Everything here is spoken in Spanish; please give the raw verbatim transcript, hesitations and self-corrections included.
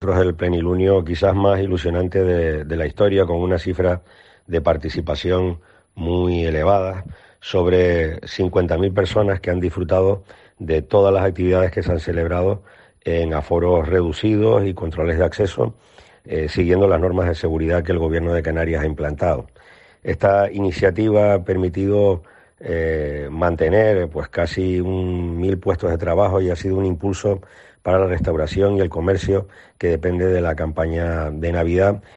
el plenilunio quizás más ilusionante de, de la historia, con una cifra de participación muy elevada, sobre cincuenta mil personas que han disfrutado de todas las actividades que se han celebrado en aforos reducidos y controles de acceso, eh, siguiendo las normas de seguridad que el Gobierno de Canarias ha implantado. Esta iniciativa ha permitido eh, mantener pues casi un mil puestos de trabajo y ha sido un impulso para la restauración y el comercio que depende de la campaña de Navidad